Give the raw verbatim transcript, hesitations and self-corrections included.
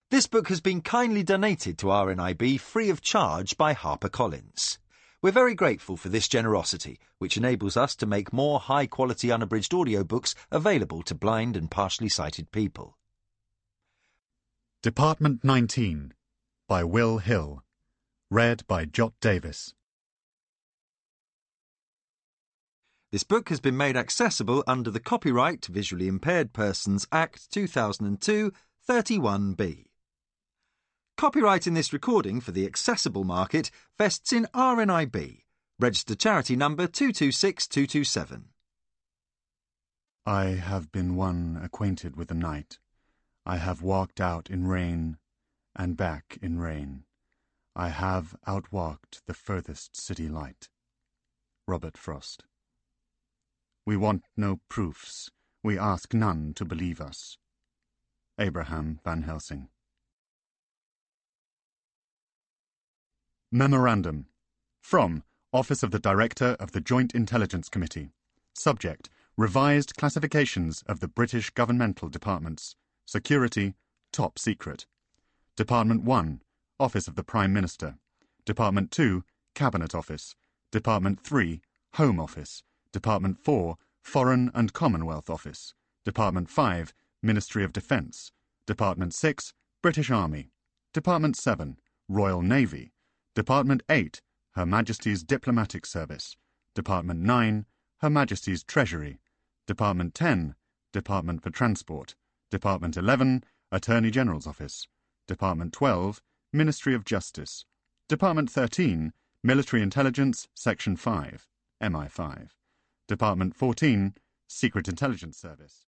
This book has been kindly donated to R N I B free of charge by HarperCollins. We're very grateful for this generosity, which enables us to make more high-quality unabridged audiobooks available to blind and partially sighted people. Department nineteen by Will Hill. Read by Jot Davis. This book has been made accessible under the Copyright Visually Impaired Persons Act two thousand two, thirty-one B. Copyright in this recording for the accessible market vests in R N I B, registered charity number two two six two two seven. I have been one acquainted with the night. I have walked out in rain and back in rain. I have outwalked the furthest city light. Robert Frost. We want no proofs. We ask none to believe us. Abraham Van Helsing. Memorandum. From Office of the Director of the Joint Intelligence Committee. Subject: Revised classifications of the British governmental departments. Security: Top secret. Department one, Office of the Prime Minister. Department two, Cabinet Office. Department three, Home Office. Department four, Foreign and Commonwealth Office. Department five, Ministry of Defence. Department six, British Army. Department seven, Royal Navy. Department eight, Her Majesty's Diplomatic Service. Department nine, Her Majesty's Treasury. Department ten, Department for Transport. Department eleven, Attorney General's Office. Department twelve, Ministry of Justice. Department thirteen, Military Intelligence, Section five, M I five. Department fourteen, Secret Intelligence Service.